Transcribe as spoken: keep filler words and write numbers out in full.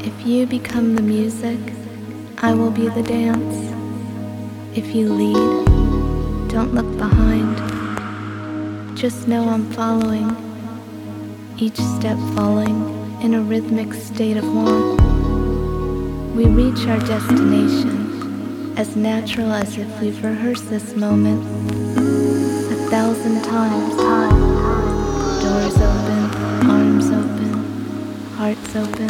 If you become the music, I will be the dance. If you lead, don't look behind. Just know I'm following, each step falling in a rhythmic state of want. We reach our destination as natural as if we've rehearsed this moment a thousand times. Doors open, arms open, hearts open.